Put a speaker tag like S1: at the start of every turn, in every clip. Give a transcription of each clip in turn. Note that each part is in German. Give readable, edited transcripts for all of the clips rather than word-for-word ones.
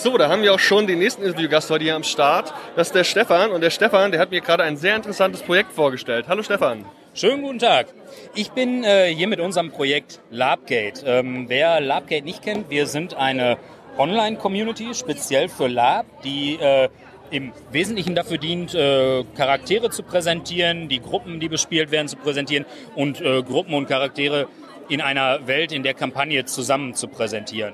S1: So, da haben wir auch schon den nächsten Interviewgast heute hier am Start. Das ist der Stefan. Und der Stefan, der hat mir gerade ein sehr interessantes Projekt vorgestellt. Hallo Stefan.
S2: Schönen guten Tag. Ich bin hier mit unserem Projekt Labgate. Wer Labgate nicht kennt, wir sind eine Online-Community, speziell für Lab, die im Wesentlichen dafür dient, Charaktere zu präsentieren, die Gruppen, die bespielt werden, zu präsentieren und Gruppen und Charaktere in einer Welt, in der Kampagne zusammen zu präsentieren.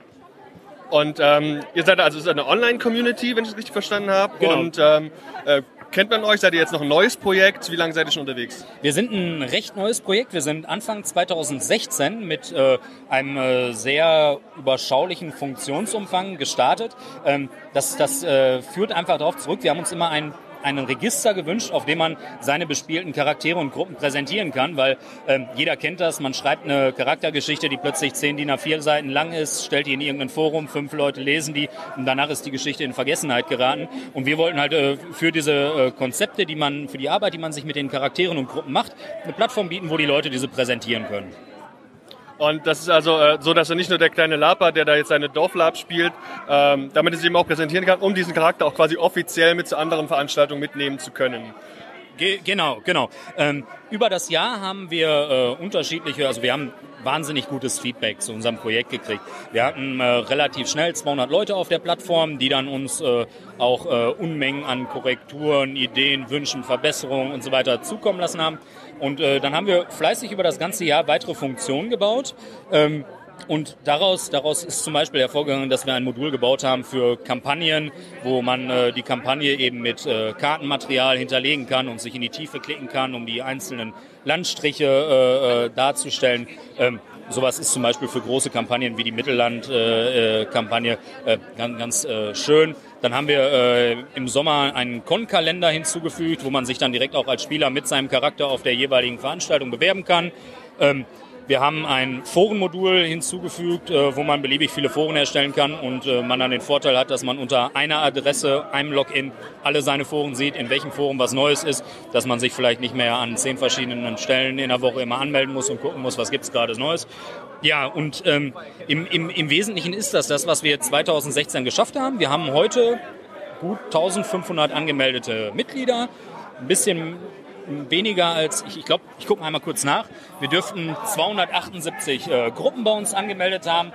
S1: Und ihr seid also, es ist eine Online-Community, wenn ich es richtig verstanden habe.
S2: Genau.
S1: Und kennt man euch? Seid ihr jetzt noch ein neues Projekt? Wie lange seid ihr schon unterwegs?
S2: Wir sind ein recht neues Projekt. Wir sind Anfang 2016 mit einem sehr überschaulichen Funktionsumfang gestartet. Das führt einfach darauf zurück. Wir haben uns immer einen Register gewünscht, auf dem man seine bespielten Charaktere und Gruppen präsentieren kann, weil jeder kennt das, man schreibt eine Charaktergeschichte, die plötzlich 10 DIN A4 Seiten lang ist, stellt die in irgendein Forum, 5 Leute lesen die und danach ist die Geschichte in Vergessenheit geraten. Und wir wollten halt für diese Konzepte, für die Arbeit, die man sich mit den Charakteren und Gruppen macht, eine Plattform bieten, wo die Leute diese präsentieren können.
S1: Und das ist also so, dass er nicht nur der kleine Laper, der da jetzt seine Dorflab spielt, damit er sich eben auch präsentieren kann, um diesen Charakter auch quasi offiziell mit zu anderen Veranstaltungen mitnehmen zu können.
S2: Genau. Über das Jahr haben wir wir haben wahnsinnig gutes Feedback zu unserem Projekt gekriegt. Wir hatten relativ schnell 200 Leute auf der Plattform, die dann uns auch Unmengen an Korrekturen, Ideen, Wünschen, Verbesserungen und so weiter zukommen lassen haben. Und dann haben wir fleißig über das ganze Jahr weitere Funktionen gebaut. Und daraus ist zum Beispiel hervorgegangen, dass wir ein Modul gebaut haben für Kampagnen, wo man die Kampagne eben mit Kartenmaterial hinterlegen kann und sich in die Tiefe klicken kann, um die einzelnen Landstriche darzustellen. Sowas ist zum Beispiel für große Kampagnen wie die Mittelland-Kampagne ganz schön. Dann haben wir im Sommer einen Con-Kalender hinzugefügt, wo man sich dann direkt auch als Spieler mit seinem Charakter auf der jeweiligen Veranstaltung bewerben kann. Wir haben ein Forenmodul hinzugefügt, wo man beliebig viele Foren erstellen kann und man dann den Vorteil hat, dass man unter einer Adresse, einem Login alle seine Foren sieht, in welchem Forum was Neues ist, dass man sich vielleicht nicht mehr an 10 verschiedenen Stellen in der Woche immer anmelden muss und gucken muss, was gibt's gerade Neues. Ja, und im Wesentlichen ist das, was wir 2016 geschafft haben. Wir haben heute gut 1500 angemeldete Mitglieder, ein bisschen weniger als, ich glaube, ich gucke einmal kurz nach. Wir dürften 278 Gruppen bei uns angemeldet haben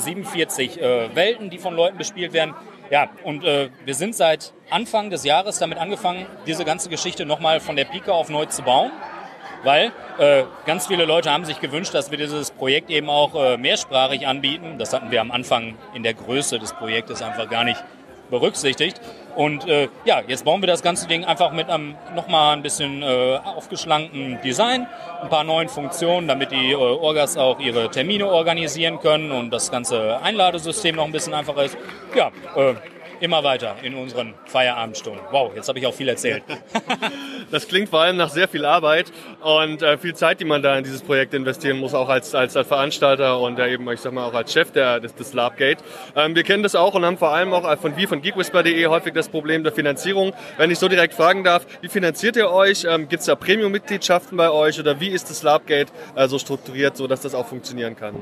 S2: 47 Welten, die von Leuten bespielt werden. Ja, und wir sind seit Anfang des Jahres damit angefangen, diese ganze Geschichte nochmal von der Pike auf neu zu bauen, weil ganz viele Leute haben sich gewünscht, dass wir dieses Projekt eben auch mehrsprachig anbieten. Das hatten wir am Anfang in der Größe des Projektes einfach gar nicht berücksichtigt. Und jetzt bauen wir das ganze Ding einfach mit einem nochmal ein bisschen aufgeschlankten Design, ein paar neuen Funktionen, damit die Orgas auch ihre Termine organisieren können und das ganze Einladesystem noch ein bisschen einfacher ist. Ja, immer weiter in unseren Feierabendstunden. Wow, jetzt habe ich auch viel erzählt.
S1: Das klingt vor allem nach sehr viel Arbeit und viel Zeit, die man da in dieses Projekt investieren muss, auch als Veranstalter und eben, ich sag mal, auch als Chef des Labgate. Wir kennen das auch und haben vor allem auch von geekwhisper.de häufig das Problem der Finanzierung. Wenn ich so direkt fragen darf, wie finanziert ihr euch? Gibt es da Premium-Mitgliedschaften bei euch oder wie ist das Labgate so strukturiert, so dass das auch funktionieren kann?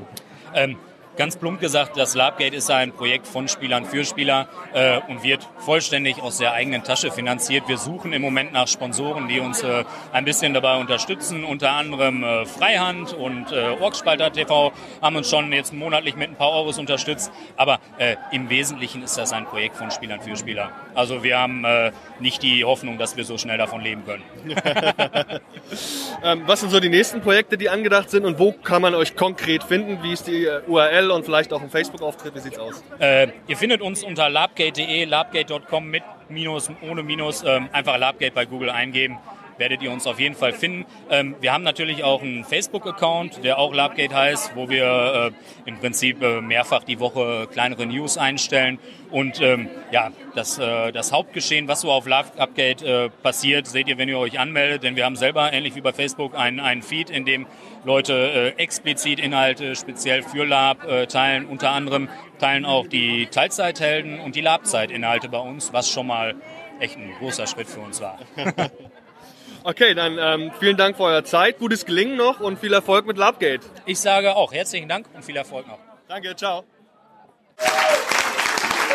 S2: Ganz plump gesagt, das Labgate ist ein Projekt von Spielern für Spieler und wird vollständig aus der eigenen Tasche finanziert. Wir suchen im Moment nach Sponsoren, die uns ein bisschen dabei unterstützen. Unter anderem Freihand und Orkspalter TV haben uns schon jetzt monatlich mit ein paar Euros unterstützt. Aber im Wesentlichen ist das ein Projekt von Spielern für Spieler. Also wir haben nicht die Hoffnung, dass wir so schnell davon leben können.
S1: Was sind so die nächsten Projekte, die angedacht sind und wo kann man euch konkret finden? Wie ist die URL und vielleicht auch ein Facebook-Auftritt? Wie sieht's aus?
S2: Ihr findet uns unter labgate.de, labgate.com mit Minus, ohne Minus. Einfach Labgate bei Google eingeben. Werdet ihr uns auf jeden Fall finden. Wir haben natürlich auch einen Facebook-Account, der auch Labgate heißt, wo wir im Prinzip mehrfach die Woche kleinere News einstellen. Und das Hauptgeschehen, was so auf Labgate passiert, seht ihr, wenn ihr euch anmeldet. Denn wir haben selber, ähnlich wie bei Facebook, einen Feed, in dem Leute explizit Inhalte speziell für Lab teilen. Unter anderem teilen auch die Teilzeithelden und die Labzeit-Inhalte bei uns, was schon mal echt ein großer Schritt für uns war.
S1: Okay, dann vielen Dank für eure Zeit, gutes Gelingen noch und viel Erfolg mit Labgate.
S2: Ich sage auch herzlichen Dank und viel Erfolg noch.
S1: Danke, ciao.